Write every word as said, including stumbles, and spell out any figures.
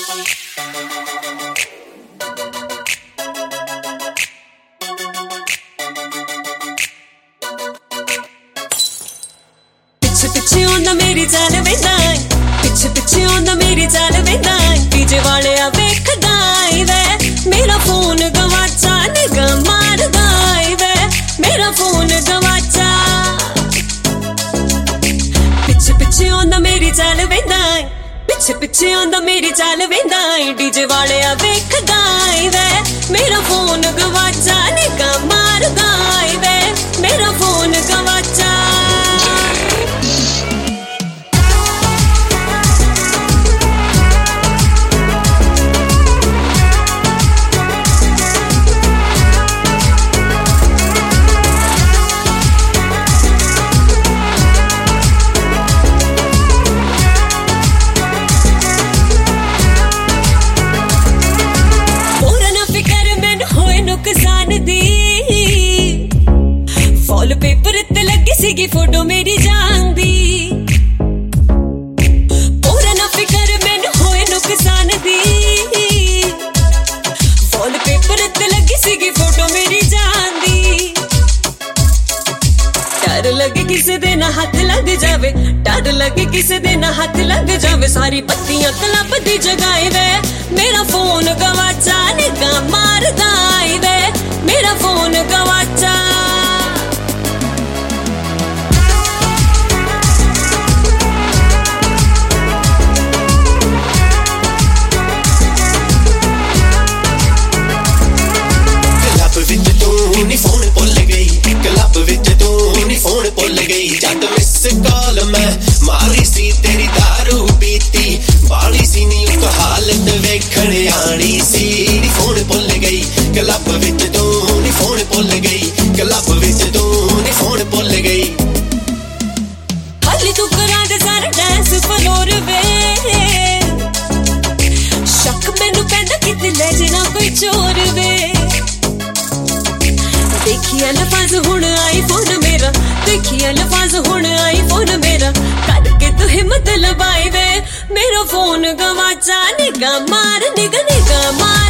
पिछे पिछे आंदा मेरी चाल वेंदा पिछे पिछे आंदा मेरी चाल वेंदा डीजे वाले आ वेखदा वे मेरा फोन गवाचा निगाह मारदा वे मेरा फोन गवाचा पिछे पिछे आंदा मेरी चाल वेंदा पिछे पिछे आंदा मेरी चाल वेंदा डीजे वाले आ वेखदा वे मेरा फोन गवाचा निगाह मारदा वे मेरा फोन गवाचा फॉल पेपर ते लगी सीगी फोटो मेरी जान दी पूरा ना फिकर मैनू होए नुकसान दी फॉल पेपर ते लगी सीगी फोटो मेरी जान दी डर लगे किसे दे ना हाथ लग जावे डर लगे किसे दे ना हाथ लग जावे सारी पत्तियां क्लब दी जगाए वे मेरा फोन गवाचा निगाह मारदा वे मेरा फोन गवाचा फोन भुल गई क्लब विच तू नी फोन भुल गई जद मिस कॉल मैं मारी सी तेरी दारू पीती बाली सी नी उस हालत वेखण आनी सी नी फोन भुल गई क्लब विच तू नी फोन भुल गई क्लब विच तू नी फोन भुल गई हाली तू करा दे सारा डांस फ्लोर वे शक मैनू पैंदा किते ले जाना कोई चोर वे देखिया लफाज हुण आईफोन मेरा देखिया लफाज हुण आईफोन मेरा करके तू हिम्मत लबाई वे मेरा फोन गवाचा निगाह मार निगाह निगाह मार